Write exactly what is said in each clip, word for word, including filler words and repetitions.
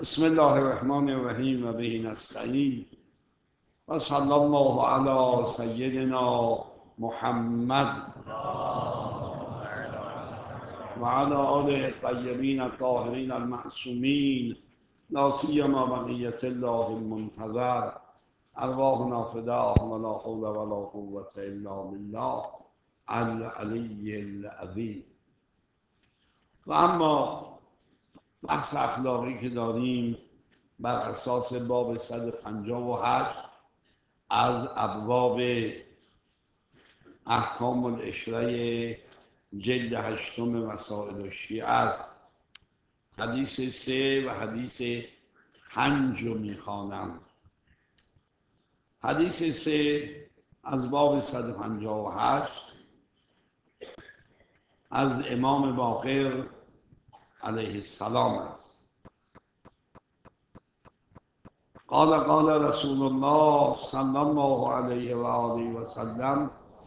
بسم الله الرحمن الرحیم و به نستعین و صلی الله علی سیدنا محمد و علی آله الطیبین الطاهرین المعصومین لا سیما بقیة الله المنتظر ارواحنا فداه ولا حول ولا قوة الا بالله العلی العظیم. و اما بحث اخلاقی که داریم بر اساس باب صد و پنجاه و هشت از ابواب احکام العشره جلد هشتم مسائل الشیعه است. حدیث سه و حدیث پنج رو میخوانم. حدیث سه از باب صد و پنجاه و هشت از امام باقر علیه السلام است. قال قال رسول الله صلی الله علیه و آله و سلم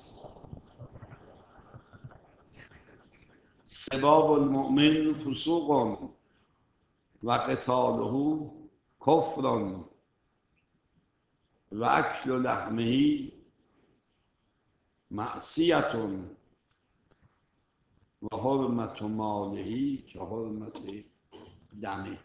سباب المؤمن فسوق و قتاله کفر و اکل لحمه معصیت و حرمت ماله که حرمت دمه.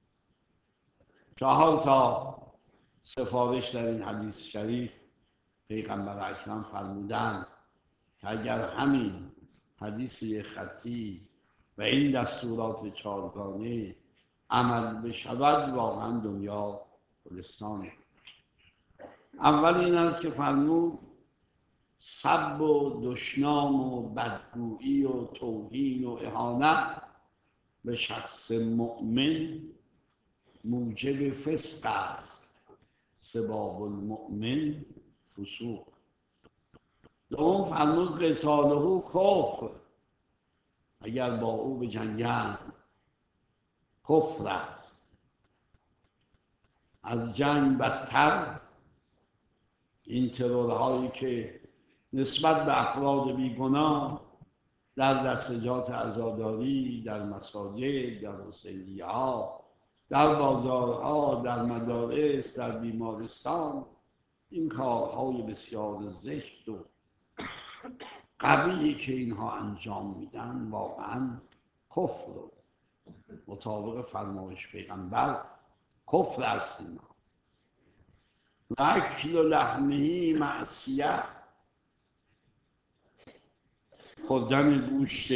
چهار تا سفارش در این حدیث شریف پیغمبر اکرم فرمودند که اگر همین حدیث خطی و این دستورات چهارگانه عمل بشود واقعا دنیا گلستانه. اول این است که فرمود سب و دشنام و بدگویی و توهین و اهانت به شخص مؤمن موجب فسق است. سباب المؤمن فسوق. دوم فرمود قتاله کفر، اگر با او به جنگند کفر است. از جنگ بدتر این ترورهایی که نسبت به افراد بیگناه در دستجات عزاداری، در مساجد، در حسینیه ها، در بازارها، در مدارس، در بیمارستان، این کارهای بسیار زشت و قبیحی که اینها انجام میدن واقعا کفر و مطابق فرمایش پیغمبر کفر است. اینا و اکل لحمه معصیت، خوردن گوشت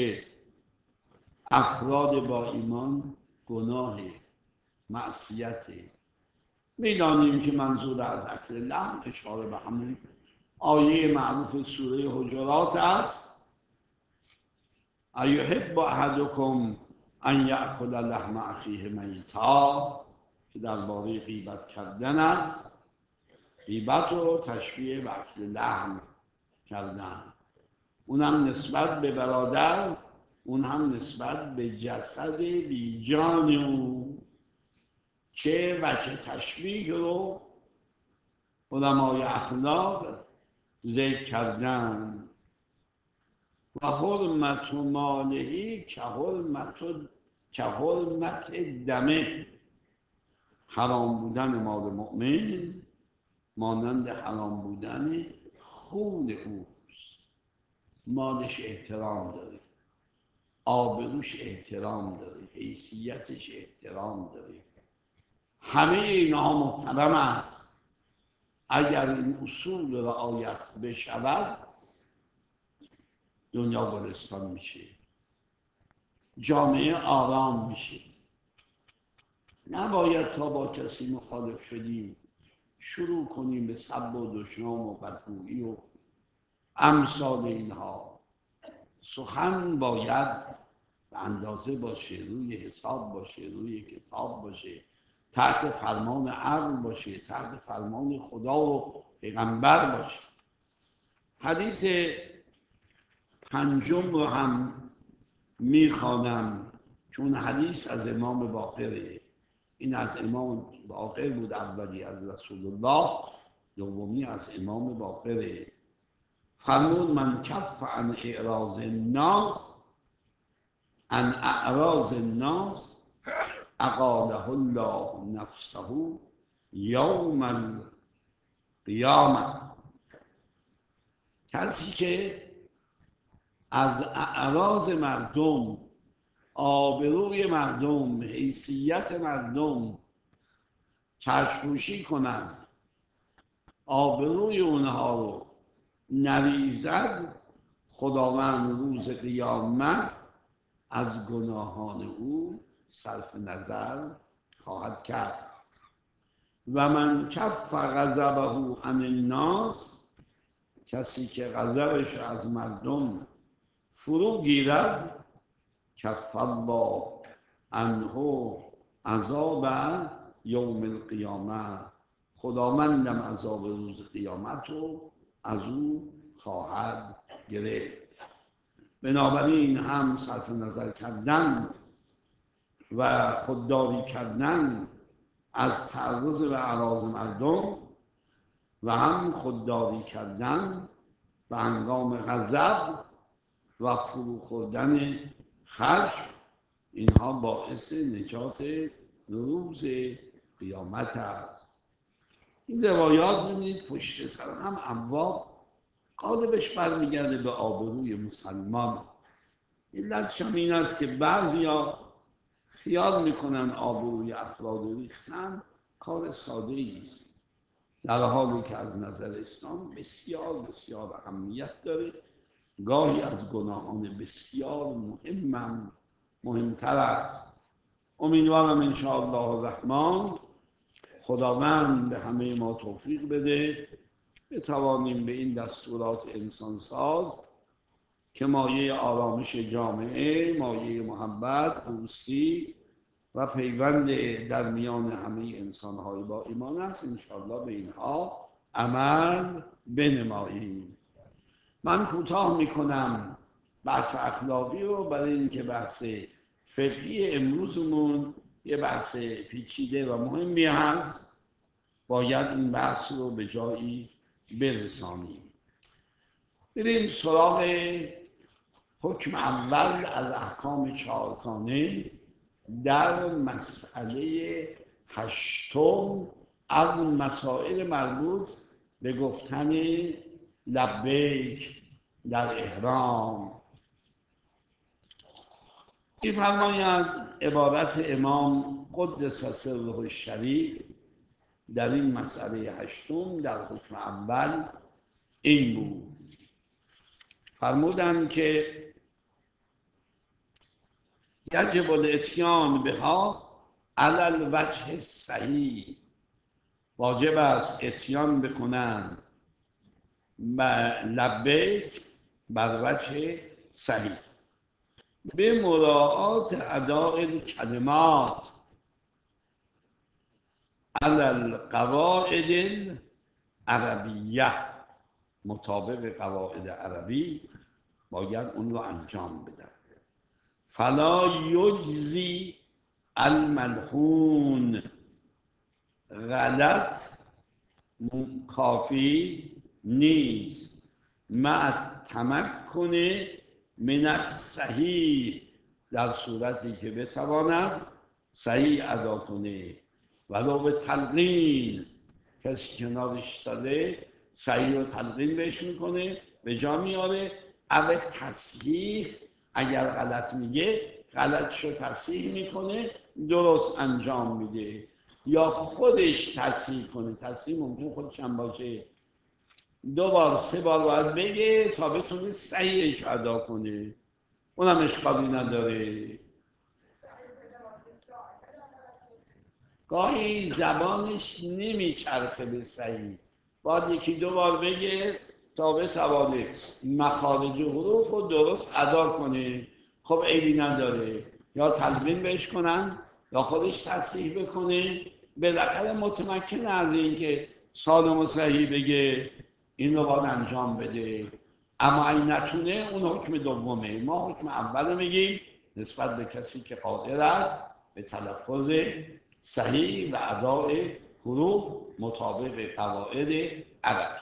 افراد با ایمان گناه معصیت. میدانیم که منظور از اکل لحم اشاره به همون آیه معروف سوره حجرات است. ایحب احدکم ان یأکل لحم اخیه میتا، که درباره غیبت کردن است. غیبت رو تشبیه به اکل لحم کردن، اون هم نسبت به برادر، اون هم نسبت به جسد بی جان او. چه وجه تشبیه رو علمای اخلاق ذکر کردن. و حرمت مالهی که حرمت که حرمت دمه، حرام بودن مال مؤمن مانند حرام بودن خون اوست. مالش احترام داره، آبروش احترام داره، حیثیتش احترام داره، همه اینها محترم است. اگر این اصول رعایت بشود دنیا گلستان میشه، جامعه آرام میشه. نباید تا با کسی مخالف شدیم شروع کنیم به سب و دشنام و بدگویی و امثال اینها. سخن باید به اندازه باشه، روی حساب باشه، روی کتاب باشه، تحت فرمان عقل باشه، تحت فرمان خدا و پیغمبر باشه. حدیث پنجم رو هم میخوانم چون حدیث از امام باقره. این از امام باقر بود، اولی از رسول الله، دومی از امام باقره. فرمود من کف عن اعراض الناس عن اعراض الناس اقاله الله نفسه یوم القیامه. کسی که از اعراض مردم، آبروی مردم، حیثیت مردم چشم‌پوشی کنند، آبروی اونها رو نریزد، خداوند روز قیامت از گناهان او صرف نظر خواهد کرد. و من کف غضبه عن الناس، کسی که غضبش از مردم فرو گیرد، کف الله عنه عذاب یوم القیامه، خداوندم عذاب روز قیامت رو از او خواهد گرفت. بنابراین هم صرف نظر کردن و خودداری کردن از تعرض به اعراض مردم و هم خودداری کردن به هنگام غضب و فرو خوردن خشم، اینها باعث نجات روز قیامت است. این روایات ببینید پشت سر هم ابواب غالبش برمیگرده به آبروی مسلمان. علتش هم این است که بعضیا خیال میکنن آبروی افراد ریختن کار ساده است، در حالی که از نظر اسلام بسیار بسیار اهمیت داره. گاهی از گناهان بسیار مهمم مهمتر است. امیدوارم انشاءالله الرحمن خداوند به همه ما توفیق بده بتوانیم به این دستورات انسانساز که مایه آرامش جامعه، مایه محبت، دوستی و پیوند در میان همه انسان‌های با ایمان است، انشاءالله به اینها عمل بنماییم. من کوتاه میکنم بحث اخلاقی رو، برای اینکه بحث فقهی امروزمون یه بحث پیچیده و مهمی هست، باید این بحث رو به جایی برسانیم. بریم سراغ حکم اول از احکام چهارگانه در مسئله هشتم از مسائل مربوط به گفتن لبیک در احرام. می‌فرماید عبارت امام قدس سره الشریف در این مسئله هشتم در حکم اول این بود. فرمودند که یجب الاتیان بها علی الوجه صحیح، واجب است اتیان بکنند لبیک بر وجه صحیح، به مراعات اداء کلمات علی القواعد العربیه، مطابق قواعد عربی باید اون رو انجام بدن. فلا یجزی الملحون، غلط کافی نیست، مع تمکن من الصحیح، در صورتی که بتواند صحیح ادا کنه، ولو به تلقین، کسی کنارش داره صحیح و تلقین بهش میکنه، به جا میاره. او تصحیح، اگر غلط میگه غلطشو تصحیح میکنه، درست انجام میده، یا خودش تصحیح کنه. تصحیح ممکن خودش هم باشه، دو بار سه بار باید بگه تا بتونه صحیحش ادا کنه، اونم اشکالی نداره. گاهی زبانش نمیچرخه به صحیح، باید یکی دو بار بگه تا بتوانه مخارج حروف رو درست ادا کنه. خب عیبی نداره، یا تلقین بهش کنن یا خودش تصحیح بکنه، بالاخره متمکن از این که سالم و صحیح بگه، این رو باید انجام بده. اما این نتونه، اون حکم دومه. ما حکم اول میگیم نسبت به کسی که قادر است به تلفظ صحیح و اداء حروف مطابق قواعد عربی.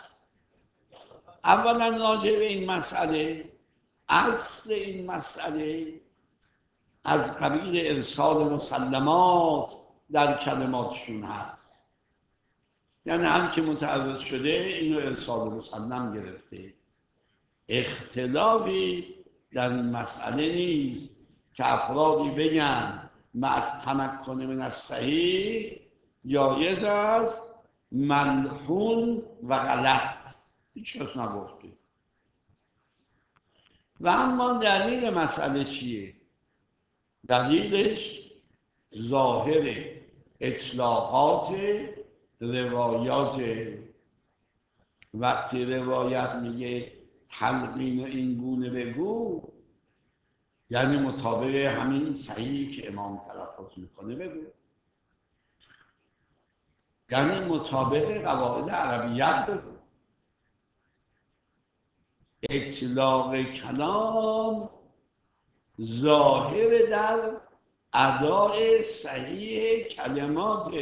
اولا راجع به این مسئله، اصل این مسئله از قبیل ارسال مسلمات در کلماتشون هست. یعنی هم که متعرض شده اینو ارسال مسلم گرفته. اختلافی در این مسئله نیست که افرادی بگن مع تمکن من الصحیح جایز است، ملحون و غلط، هیچ کس نگفته. و اما دلیل مسئله چیه؟ دلیلش ظاهر اطلاقات روایات. وقتی روایت میگه تلقین و این گونه بگو، یعنی مطابق همین صحیحی که امام تلفظ میکنه بگو، یعنی مطابق قواعد عربیت بگو. اطلاق کلام ظاهر در اداء صحیح کلمات.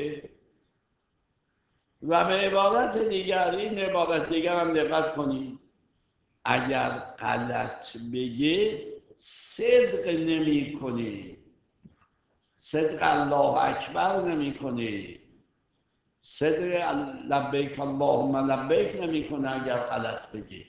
و به عبارت دیگر، این عبارت دیگر هم دقت کنید، اگر غلط بگه صدق نمی کنی، صدق الله اکبر نمی کنی، صدق لبیک اللهم لبیک نمی کنه. اگر غلط بگه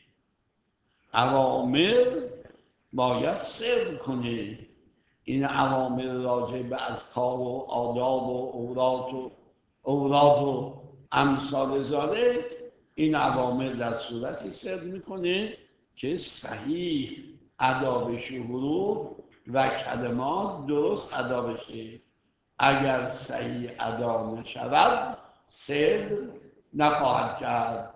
اوامر باید صدق کنی. این اوامر راجع به اذکار و آداب و اوراد و اوراد و امثال ذالک، این اوامر در صورتی صدق میکنه که صحیح ادا بشه، حروف و کلمات درست ادا بشه. اگر صحیح ادا نشود صدق نخواهد کرد.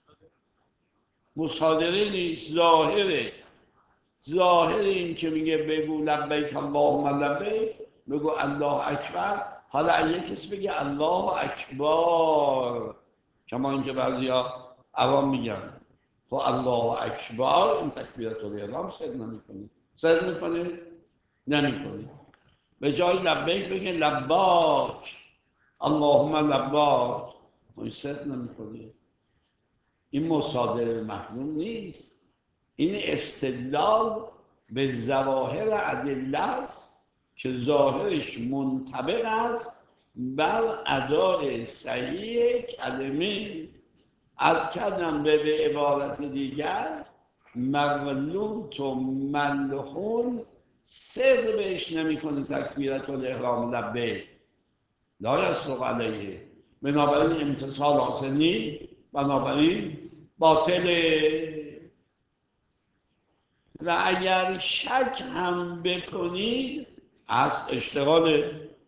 مصادره نیست، ظاهره. ظاهر این که میگه بگو لبیک اللهم لبیک، بگو الله اکبر. حالا اگه کسی بگه الله اکبر، کما اینکه بعضیا عوام میگن خب الله اکبر، این تکبیرت الاحرام صدق نمیکنه. صدق میکنه؟ نمیکنه. به جای لبیک بگه لباک اللهم لباک، این صدق نمیکنه. این مصادره محروم نیست، این استدلال به ظواهر ادله است که ظاهرش منطبق است بر ادای صحیح کلمه. از کردم به به عبارت دیگر، مغلوط و ملحون صدق بهش نمی کنه تکبیرت الاحرام لبیک، لا یصدق علیه. بنابراین امتصال حاصل نیست، بنابراین باطله. و اگر شک هم بکنید از اشتغال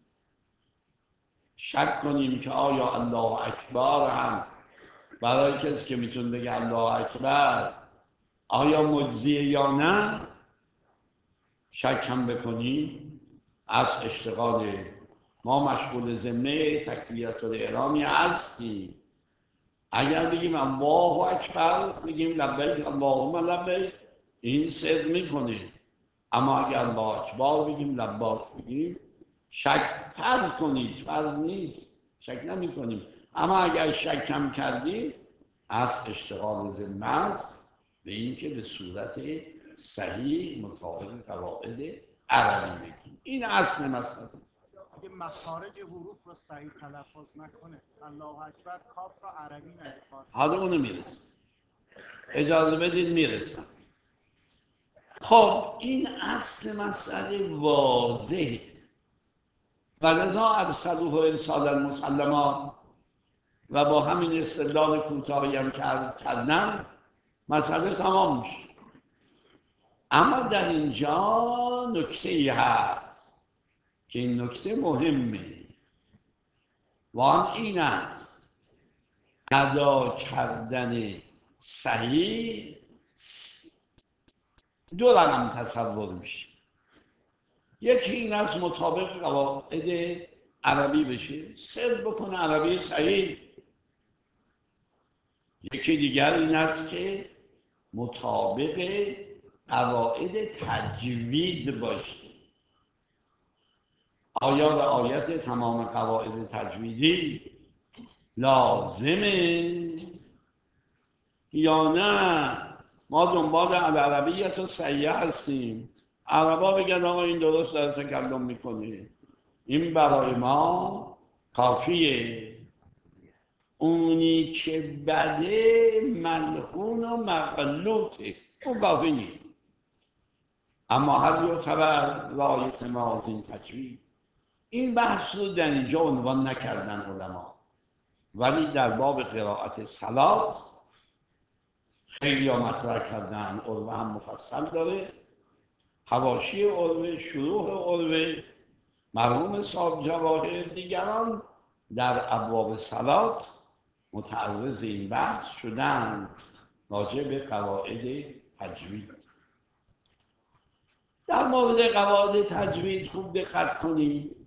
شک کنیم که آیا الله اکبر هم برای کسی که میتونه بگه الله اکبر آیا مجزیه یا نه، شک هم بکنیم از اشتغال ما مشغول ذمه تکبیرت الاحرامی هستیم. اگر بگیم الله اکبر، بگیم لبیک اللهم لبیک، این صدق میکنه. اما اگر الله اکبر بگیم لباک بگیم، شک فرض کنید، فرض نیست، شک نمی کنیم. اما اگر شک هم کردیم از اشتغال ذمه است به این که به صورت صحیح مطابق قواعد عربی بگیم. این اصل مسئله. اگه مخارج حروف رو صحیح تلفظ نکنه، الله اکبر کاف رو عربی نگه. حالا اونو میرسم، اجازه بدید میرسم. خب این اصل مسئله واضحه و لذا ارسلوه ارسالا مسلما. و با همین استدلال کوتاهی هم که عرض کردم مسئله تمام میشه. اما در اینجا نکته ای هست که این نکته مهمه و آن این است: ادا کردن صحیح دو رقم تصور میشه. یکی این از مطابق قواعد عربی بشه، صرف بکنه عربی صحیح. یکی دیگر این است که مطابق قواعد تجوید باشه. آیا رعایت تمام قواعد تجویدی لازمه یا نه؟ ما دنبال العربیت و صحیح هستیم. عربا بگن آقا این درست داره تکلم میکنه، این برای ما کافیه. اونی که بده ملعون و مغلوطه، اون کافی نیست. اما هر یعتبر رایت ما از این تجوید، این بحث رو در اینجا عنوان نکردن علما، ولی در باب قرائت صلات خیلی ها مطرح کردن. عروه هم مفصل داره، حواشی عروه، شروح عروه، مرحوم صاحب جواهر، دیگران در ابواب صلات متعرض این بحث شدن راجع به قواعد تجوید. در مورد قواعد تجوید خوب دقت کنید،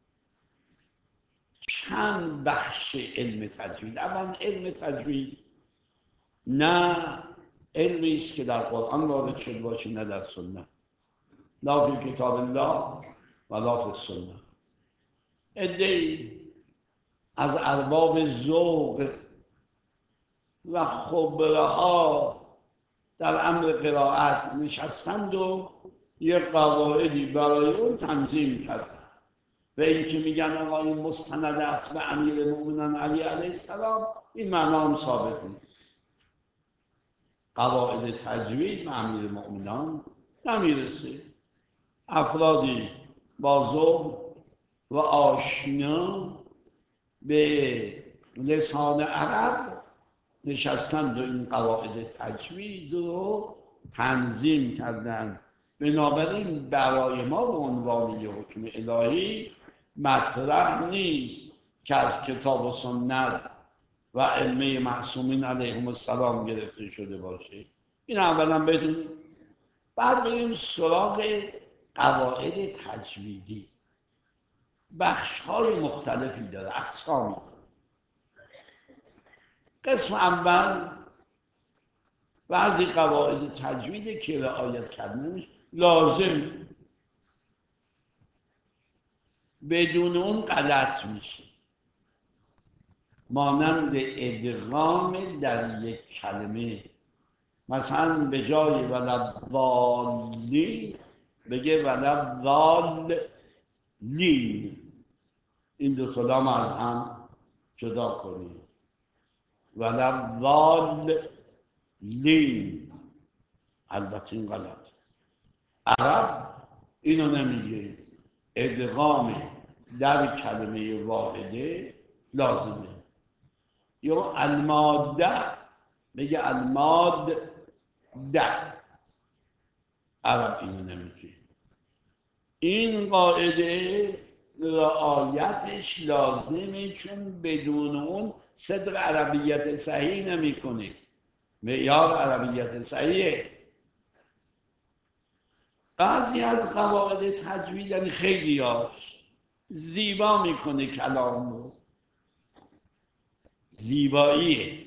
چند بخش علم تجوید. اول علم تجوید نه علمی است که در قرآن وارد شده باشه نه در سنت، لا فی کتاب الله و لا فی السنه. عده‌ای از ارباب ذوق و خبره‌ها در امر قرائت نشستند و یک قواعدی برای اون تنظیم کردند و این که میگن آقا این مستند است به امیر المؤمنین علی علیه السلام، این معنا هم ثابت نیست. قواعد تجوید به امیر المؤمنین نمیرسه. افرادی با ذوق و آشنا به لسان عرب نشستند و این قواعد تجوید رو تنظیم کردند. بنابراین برای ما به عنوان یک حکم الهی مطرح نیست که از کتاب و سنت و ائمه معصومین علیهم السلام گرفته شده باشه. این اولا بدونید. بعد بریم سراغ قواعد تجویدی. بخش‌های مختلفی داره، اقسامی. قسم اول، بعضی قواعد تجوید که رعایت کردنش لازم، بدون اون غلط میشه. مانند ادغام در یک کلمه، مثلا به جای ولضالین بگه ولضالین، این دو تا لام از هم جدا کنید، ولضالین. البته این غلط، عرب اینو نمیگه. ادغام در کلمه واحده لازمه. یا الماده بگه الماده، عرب اینو نمیگه. این قاعده رعایتش لازمه، چون بدون اون صدق عربیت صحیح نمیکنه. معیار عربیت صحیحه. بعضی از قواعد تجوید یعنی خیلی هاش زیبا میکنه کلام رو، زیباییه.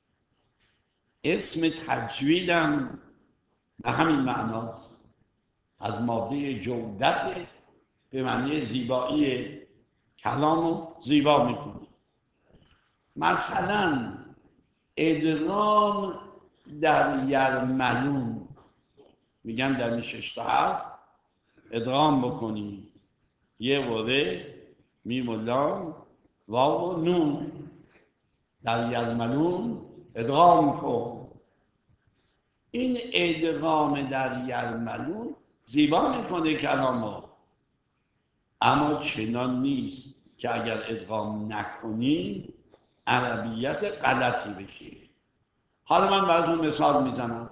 اسم تجویدم به همین معناست، از ماده جودت، به معنی زیبایی کلام رو زیبا میکنه. مثلا ادغام در یرملون، میگن در این شش تا حرف ادغام بکنی، یه و ر، میم و لام، واو و نون. در یرملون ادغام کن. این ادغام در یرملون زیبا میکنه کلامو، اما چنان نیست که اگر ادغام نکنی عربیت غلطی بشه. حالا من براتون مثال میزنم.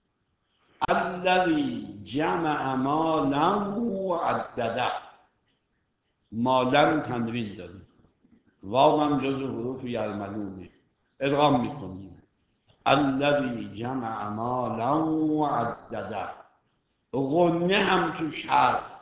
الذی جمع مالا و عدده، مالا تنوین داریم، واو هم جز حروف یرملونه، ادغام میکنیم. الذی جمع مالا و عدده، غنه هم توش هست.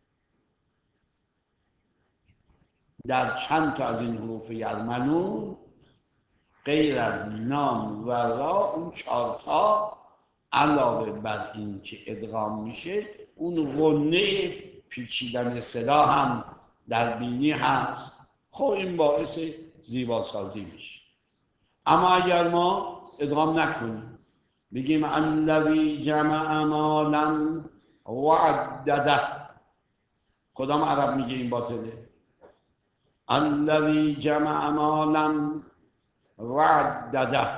در چند تا از این حروف یرملون غیر از نام و را، اون چهار تا علاوه بر این که ادغام میشه، اون غنه پیچیدن صدا هم در بینی هست. خب این باعث زیباسازی میشه. اما اگر ما ادغام نکنیم، بگیم الذی جمع مالا وعدده. کدام عرب میگه این باطله؟ الذی جمع مالا وعدده.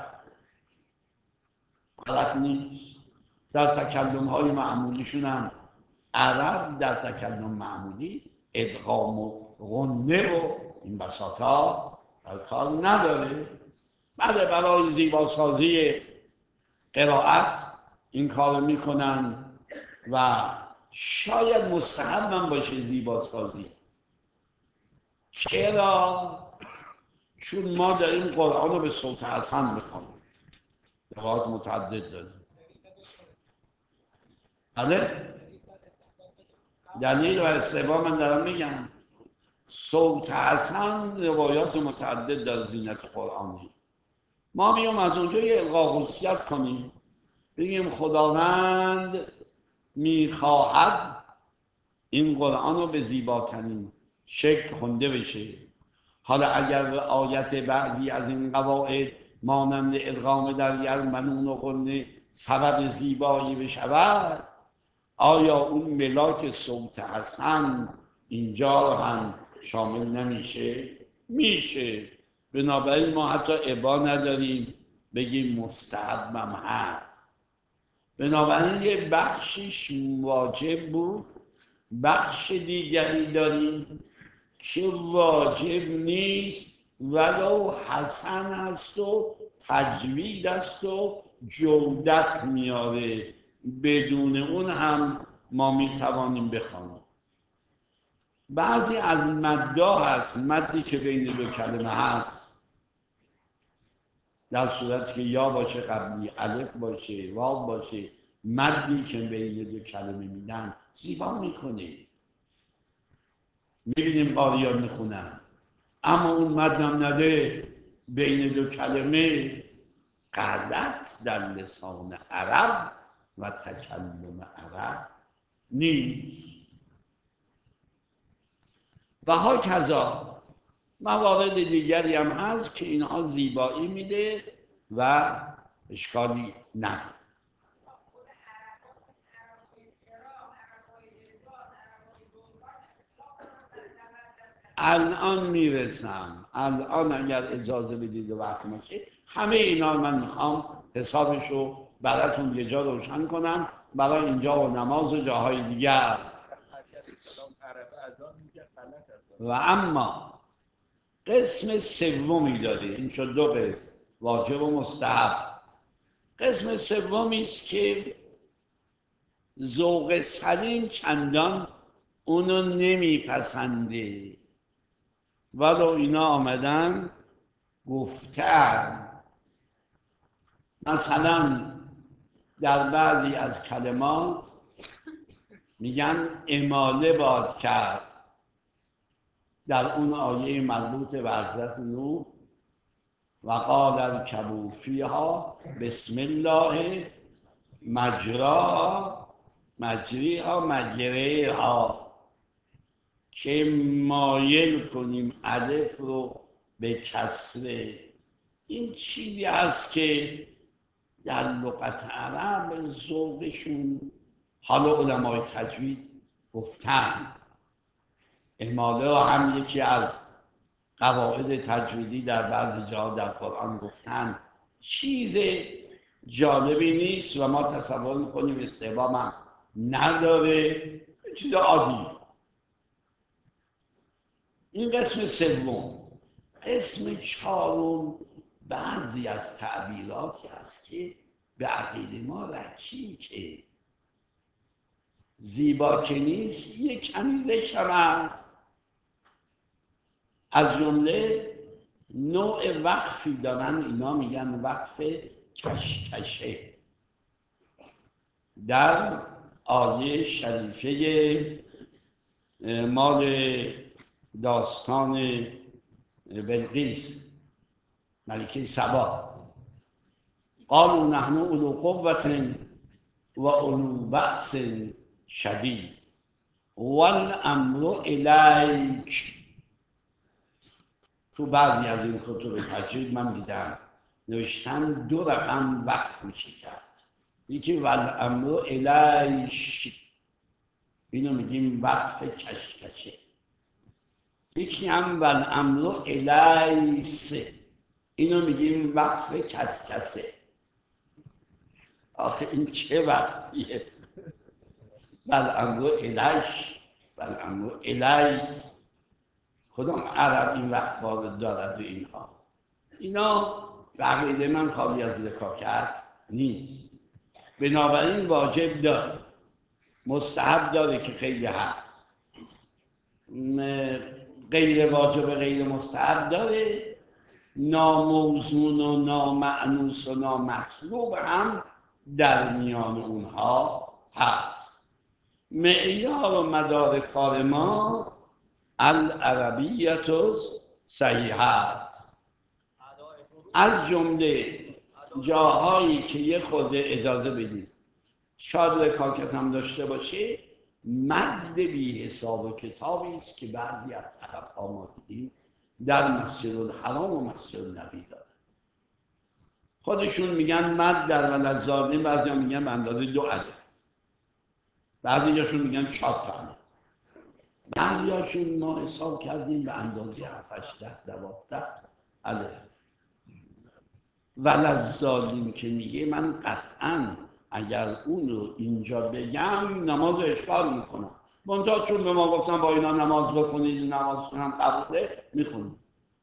غلط نیست. در تکلم های معمولیشون هم عرب در تکلم معمولی ادغام و غنه و این بساطا در کار نداره. بله، برای زیباسازی قرائت این کار میکنن و شاید مستحب هم باشه زیباسازی. چرا؟ چون ما داریم قرآن رو به صوت حسن میخونیم، روایات متعدد داریم. بله، دلیل و استحباب من دارم میگم. صوت حسن روایات متعدد در زینت قرآنی. ما میام از اونجا یه القا خصوصیت کنیم، بگیم خداوند میخواهد این قرآن رو به زیباترین شکل خونده بشه. حالا اگر آیت بعضی از این قواعد مانند ادغام در یرمنون و غنه سبب زیبایی بشود، آیا اون ملاک صوت حسن اینجا هم شامل نمیشه؟ میشه. بنابراین ما حتی ابا نداریم بگیم مستحبم هست. بنابراین یه بخشش واجب بود، بخش دیگری داریم که واجب نیست ولو حسن است و تجوید است و جودت میاره، بدون اون هم ما میتوانیم بخوانیم. بعضی از مدها هست، مدی که بین دو کلمه هست، در صورتی که یا باشه قبلی، الف باشه، واو باشه، مدی که بین دو کلمه میدن زیبا میکنه. میبینیم قاریان میخونن، اما اون مدم نده بین دو کلمه، غلط در لسان عرب و تکلم عرب نیست. و هاکذا موارد دیگری هم هست که اینها زیبایی میده و اشکالی نداره. الان میرسم، الان اگر اجازه بدید و وقت باشه همه اینا من میخوام حسابشو براتون یه جا روشن کنم، برای اینجا و نماز و جاهای دیگر. و اما قسم سومی داره، این شد دو قسم، واجب و مستحب. قسم سومی است که ذوق سلیم چندان اونو نمیپسنده، ولو اینا آمدن گفتن. مثلا در بعضی از کلمات میگن اماله باد کرد، در اون آیه مربوط به حضرت نوح و قال ارکبوا فیها بسم الله مجراها مجریها مجریها، که مایل کنیم الف رو به کسره. این چیزی هست که در لغت عرب ذوقشون، حالا علمای تجوید گفتن، اماله هم یکی از قواعد تجویدی در بعضی جاها در قرآن گفتن، چیز جالبی نیست و ما تصور میکنیم استحباب هم نداره، چیز عادی. این قسم سوم. قسم چهارم بعضی از تعبیراتی هست که به عقیده ما رکیکه، زیبا که نیست، یک کمی ذکر هست. از جمله نوع وقفی دارن، اینا میگن وقف کشکشه. در آیه شریفه مال داستان بلقیس ملکه سبا، قالوا نحن اولو قوة و اولو بأس شدید والامر الیک. تو بعضی از این کتب تجوید من دیدم نوشتن دو رقم وقف میشه کرد، یکی والامر الیش اینو میگیم وقف کشکشه. یکی هم والامر الیس، اینو میگیم وقف کسکسه. آخه این چه وقفیه؟ والامر الیش، والامر الیس. کدام عرب این وقفا رو دارد و اینها؟ اینا به عقیده من خالی از ذکاکت نیست. بنابراین واجب داره، مستحب داره که خیلی هست، غیر واجب و غیر مستحب داره، ناموزون و نامعنوس و نامطلوب هم در میان اونها هست. معیار و مدار کار ما العربیت صحیحه است. از جمله جاهایی که یه خورده اجازه بدید شاید رکاکت هم داشته باشه، مد بی حساب و کتابی است که بعضی از طرف‌ها ما دیدیم در مسجد الحرام و مسجد النبی داره. خودشون میگن مد در ولدزادین، بعضی هم میگن به اندازه دو عدد، بعضی هاشون میگن چهار تا عدد، بعضی هاشون ما حساب کردیم به اندازه هفت هشت دوازده عدد. ولدزادین که میگه من قطعاً اگر اون رو اینجا بگم نماز اشکال میکنم، منتها چون به ما گفتن با اینا نماز بخونید، نماز هم قبوله میخونید.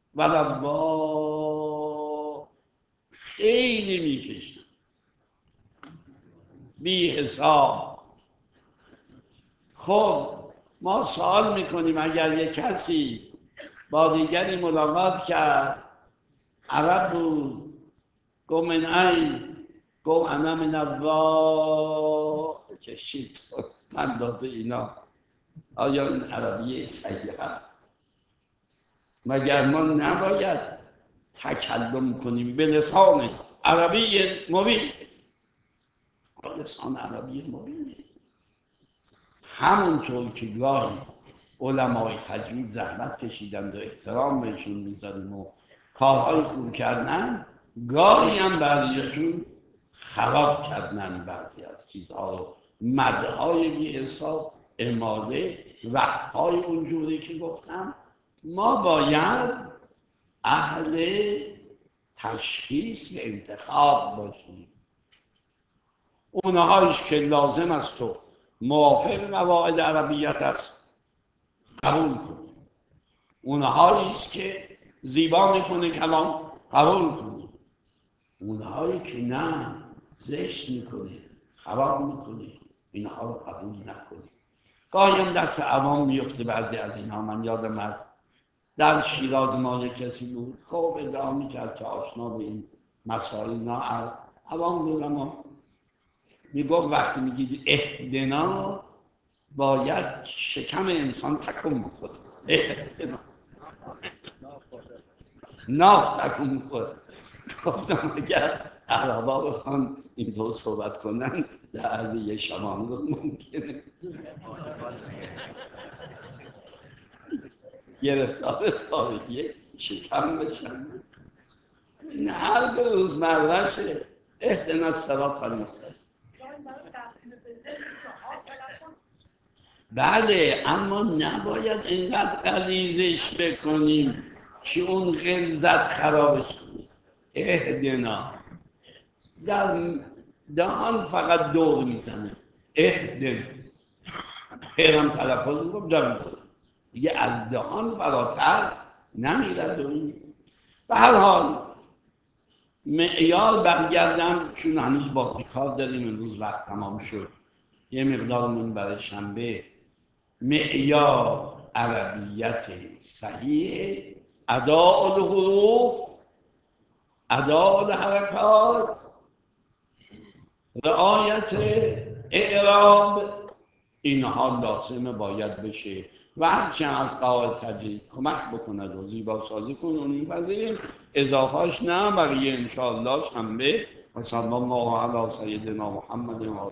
ولبا خیلی میکشید بی حساب. خب ما سوال میکنیم اگر یک کسی با دیگری ملاقات کرد، عرب بود، گو من ای، گو انا من الله، کشید اندازه اینا، آیا این عربی صحیح هست؟ مگر ما نباید تکلم کنیم به لسان عربی مبین؟ لسان عربی مبینه. همونطور که گاهی علمای تجوید زحمت کشیدند و احترام بهشون میذاریم و کارهای خوب کردن، گاهی هم بعضیشون خراب کردن بعضی از چیزها رو، مدهای بی حساب، اماله، وقتهای اونجوری که گفتم. ما باید اهل تشخیص و انتخاب باشیم. اونهایش که لازم است و موافق قواعد عربیت است قبول کنیم، اونهاییست که زیبا میکنه کلام قبول کنیم، اونهایی که نه زشت میکنه خراب میکنه اینها رو قبول نکنیم. گاهی هم دست عوام میفته بعضی از اینها. من یادم از در شیراز ما یک کسی بود، خب ادعا میکرد که آشنا به این مسائل، نه عوام بود، اما میگفت وقتی میگید اهدنا باید شکم انسان تکون بخوره. اهدنا ناف تکون بخوره. گفتم اگر عربا بخوان اینطور صحبت کنن در عرض یه شبانه رو ممکنه گرفتار خارجی شکم بشن. این هر روزمرهشه. اهدنا الصراط المستقیم. بله، اما نباید اینقدر غلیظش بکنیم که اون غلظت خرابش کنیم. اهدنا در دهان فقط دور میزنه، اهدنا پیرم تلفظ میکنم دارم دیگه از دهان فراتر نمیرد. و این به هر حال معیار برگردم، چون هنوز باقی کار داریم، امروز وقت تمام شد، یه مقدارمون برای شنبه. معیار عربیت صحیح اداء الحروف، اداء الحرکات، رعایت اعراب، اینها لازمه باید بشه و هرچی از قواعد تجوید کمک بکند و زیبا سازی کنه اون می‌پذیریم، اضافهش نه. بقیه انشاءالله شنبه. و صلی الله علی سیدنا محمد و